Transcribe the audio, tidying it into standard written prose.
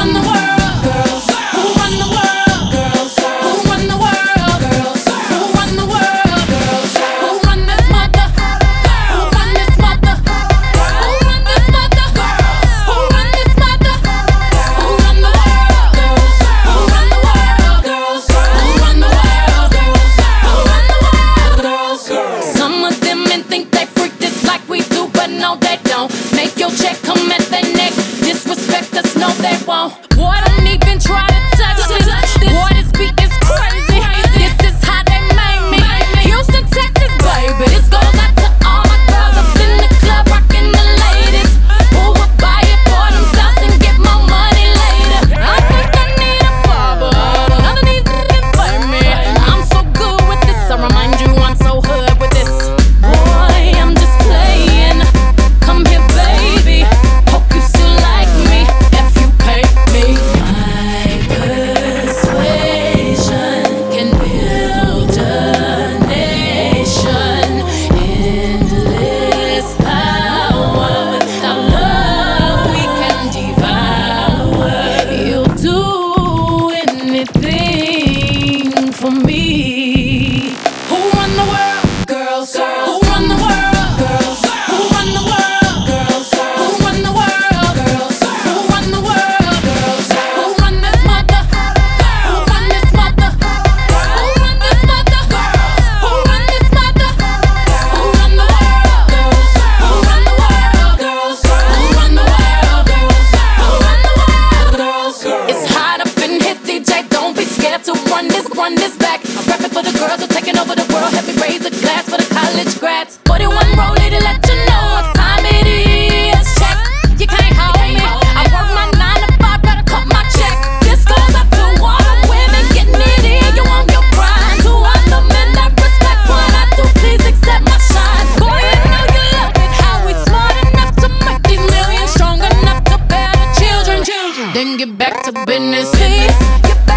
run the world? Girls. Who run the world? Girls. Who run the world? Girls. Who run the world? Girls. Who run this mother? Who run this mother? Who run this mother? Who run this mother? Who run the world? Girls. Who run the world? Girls. Who run the world? Girls. Who run the world? Girls. Some of them men think they freak this like we do, but no they don't. Make your check come at their neck. Disrespect us, no they won't. Boy, don't even try to touch this. Boy, this beat is crazy. This is how they made me. Houston, Texas, baby. This goes out to all my girls up in the club, rocking the latest. Who would buy it for themselves and get more money later? I think I need a barber. None of these niggas play me. I'm so good with this. I remind you I'm so hood with this. Boy, I'm just playing. Come here, baby. Hope you still like me if you pay me. My persuasion can build a nation. Endless power. Without love, we can devour. You'll do anything for me. Who run the world? Girls. Who run the world? Girls. Who run the world? Girls. Who run the world? Girls. Who run the world? Girls. Who run this mother? Who run this mother? Who run this mother? Who run this mother? Who run the world? Girls. Who run the world? Girls. Who run the world? Girls. Who run the world? Girls. It's hot up in here, DJ. Don't be scared to run this back. I'm rapping for the girls who are taking over the world. Help me raise a glass for the college grads. 41 rollie to let you know what time it is. Check, you can't hold me. I work my 9 to 5, gotta cut my check. This goes up to all the women getting it in. You want your grind. To all the men that respect what I do, please accept my shine. Boy, you know you love it. How we smart enough to make these millions, strong enough to bear the children. Then get back to business. See, get back